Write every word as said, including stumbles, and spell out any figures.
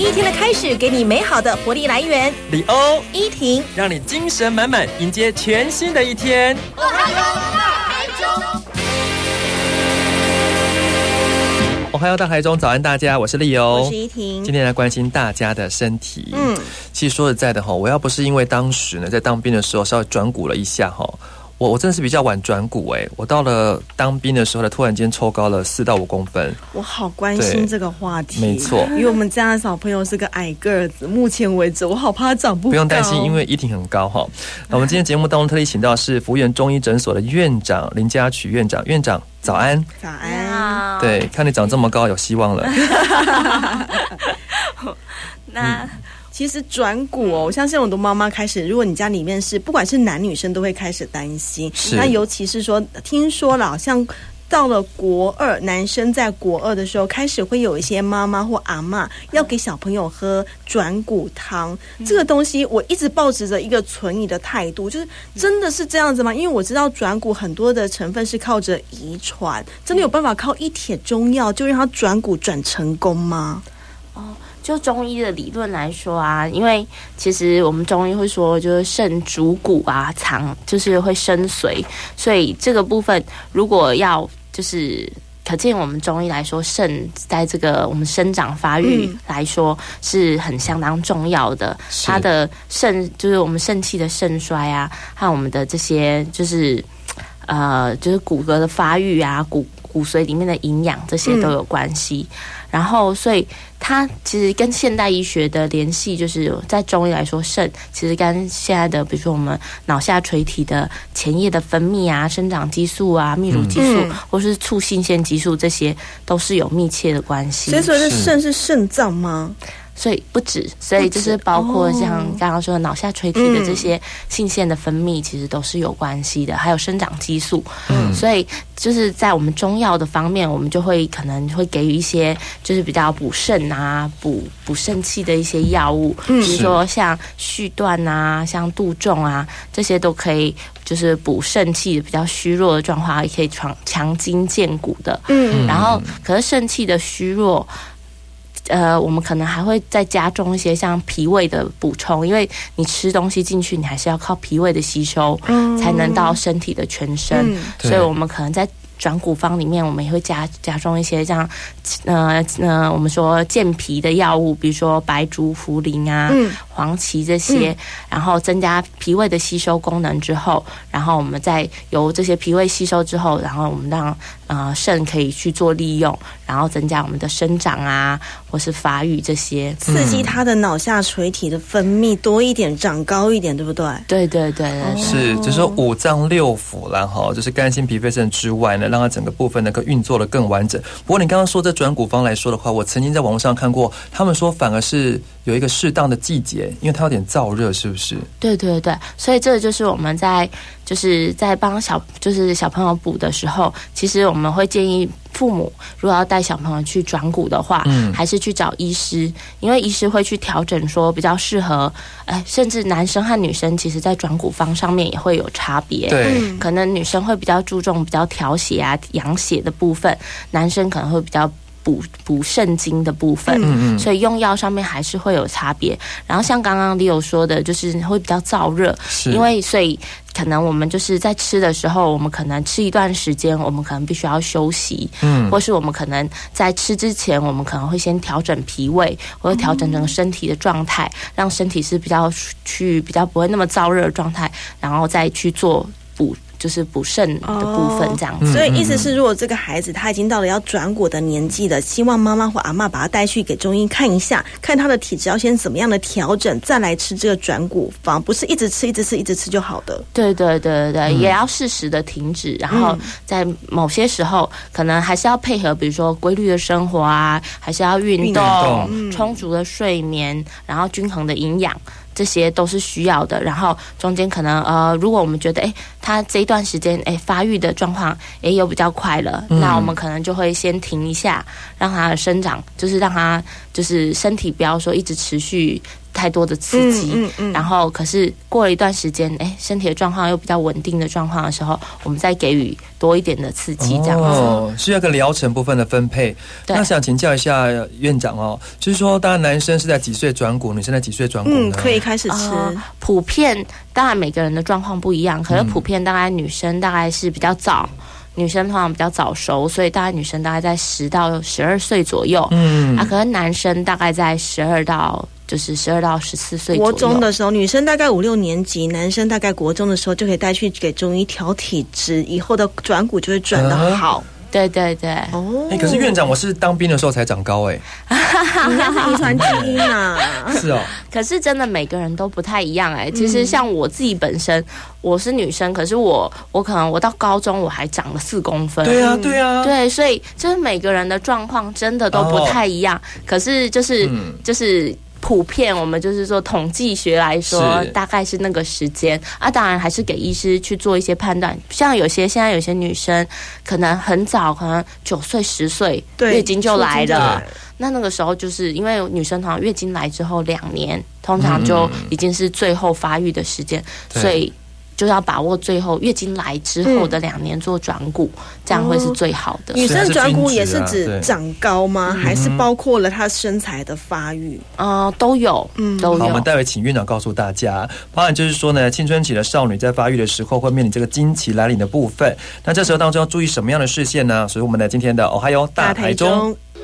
一天的开始给你美好的活力来源。 李欧、 依婷， 让你精神满满，迎接全新的一天。 我还有大台中。 我还有大台中，早安大家，我是丽欧， 我是依婷。 今天来关心大家的身体。 嗯， 其实说实在的哈，我要不是因为当时呢在当兵的时候稍微转骨了一下哈。我我真的是比较晚转骨哎、欸，我到了当兵的时候呢，突然间抽高了四到五公分。 我好关心这个话题， 没错， 因为我们家的小朋友是个矮个子，目前为止我好怕他长不高。 不用担心，因为依婷很高哈。那我们今天节目当中特地请到是福源中医诊所的院长林嘉曲院长，院长早安。 早安。 对，看你长这么高，有希望了。 那。嗯其实转骨哦，我相信很多妈妈开始，如果你家里面是不管是男女生都会开始担心。那尤其是说，听说了，好像到了国二，男生在国二的时候，开始会有一些妈妈或阿嬷要给小朋友喝转骨汤。嗯、这个东西我一直抱持着一个存疑的态度，就是真的是这样子吗？因为我知道转骨很多的成分是靠着遗传，真的有办法靠一帖中药就让它转骨转成功吗？ 哦。就中医的理论来说啊，因为其实我们中医会说，就是肾主骨啊，藏就是会生髓，所以这个部分如果要就是可见我们中医来说，肾在这个我们生长发育来说、嗯、是很相当重要的。它的肾就是我们肾气的肾衰啊，和我们的这些就是呃就是骨骼的发育啊，骨骨髓里面的营养这些都有关系。嗯、然后所以它其实跟现代医学的联系，就是在中医来说，肾其实跟现在的比如说我们脑下垂体的前叶的分泌啊、生长激素啊、泌乳激素、嗯、或是促性腺激素，这些都是有密切的关系。 所以说这肾是肾脏吗？ 所以不止，所以就是包括像刚刚说的脑下垂体的这些性腺的分泌，其实都是有关系的，还有生长激素。嗯，所以就是在我们中药的方面，我们就会可能会给予一些就是比较补肾啊、补补肾气的一些药物，嗯、比如说像续断啊、像杜仲啊，这些都可以就是补肾气比较虚弱的状况，也可以强强筋健骨的。嗯，然后可是肾气的虚弱。呃，我们可能还会再加重一些像脾胃的补充，因为你吃东西进去，你还是要靠脾胃的吸收，嗯、才能到身体的全身，嗯、所以我们可能在转骨方里面，我们也会加加重一些像呃呃，我们说健脾的药物，比如说白术、茯苓啊、嗯、黄芪这些，嗯、然后增加脾胃的吸收功能之后，然后我们再由这些脾胃吸收之后，然后我们让呃肾可以去做利用，然后增加我们的生长啊，或是发育这些， 刺激它的脑下垂体的分泌多一点，长高一点，对不对？ 对对对对对， 是，就是说五脏六腑啦，哈，就是肝心脾肺肾之外呢，让它整个部分能够运作的更完整。不过你刚刚说这转骨方来说的话，我曾经在网络上看过，他们说反而是有一个适当的季节，因为它有点燥热，是不是？ 对对对，所以这就是我们在就是在帮小就是小朋友补的时候，其实我们会建议父母如果要带小朋友去转骨的话，嗯，还是去找医师，因为医师会去调整说比较适合，呃，甚至男生和女生其实在转骨方上面也会有差别。 对， 可能女生会比较注重比较调血啊、养血的部分，男生可能会比较补补肾精的部分，嗯嗯，所以用药上面还是会有差别。然后像刚刚Leo说的，就是会比较燥热，因为所以可能我们就是在吃的时候，我们可能吃一段时间，我们可能必须要休息，嗯，或是我们可能在吃之前，我们可能会先调整脾胃，或者调整整个身体的状态，嗯、让身体是比较去比较不会那么燥热的状态，然后再去做补。就是补肾的部分这样子、 哦、所以意思是如果这个孩子他已经到了要转骨的年纪了，希望妈妈或阿嬷把他带去给中医看一下，看他的体质要先怎么样的调整，再来吃这个转骨方，不是一直吃一直吃一直吃就好的。 对对对对、嗯、也要适时的停止，然后在某些时候可能还是要配合比如说规律的生活啊，还是要运动、嗯、充足的睡眠，然后均衡的营养，这些都是需要的。然后中间可能呃，如果我们觉得哎，他这一段时间哎发育的状况也有比较快了、嗯，那我们可能就会先停一下，让他的生长，就是让他就是身体不要说一直持续太多的刺激， 嗯嗯嗯、 然后可是过了一段时间，哎，身体的状况又比较稳定的状况的时候，我们再给予多一点的刺激，这样子。 哦，是要个疗程部分的分配。那想请教一下院长哦，就是说，当然男生是在几岁转骨，女生在几岁转骨呢？ 嗯，可以开始吃。 呃、普遍当然每个人的状况不一样，可是普遍大概女生大概是比较早。女生通常比较早熟，所以大概女生大概在十到十二岁左右，嗯，啊，可能男生大概在十二到就是十二到十四岁左右。 国中的时候，女生大概五六年级，男生大概国中的时候就可以带去给中医调体质，以后的转骨就会转得好。啊对对对， 哦， 哎、欸，可是院长，我是当兵的时候才长高哎、 欸，应该是遗传基因啊。 是哦， 可是真的每个人都不太一样哎、欸。其实像我自己本身，我是女生，可是我我可能我到高中我还长了四公分。 对啊，对啊， 对，所以就是每个人的状况真的都不太一样。哦、可是就是、嗯、就是。普遍我们就是说统计学来说，大概是那个时间啊，当然还是给医师去做一些判断。像有些现在有些女生可能很早，可能九岁十岁月经就来了，那那个时候就是因为女生通常月经来之后两年，通常就已经是最后发育的时间，嗯、所以。就要把握最后月经来之后的两年做转骨，嗯、这样会是最好的。 女生转骨也是指长高吗？还是包括了她身材的发育？ 啊、呃，都有，嗯，都有。 好，我们待会请院长告诉大家，包含就是说呢，青春期的少女在发育的时候会面临这个经期来临的部分，那这时候当中要注意什么样的事项呢？所以我们的今天的哦嗨哟大台中。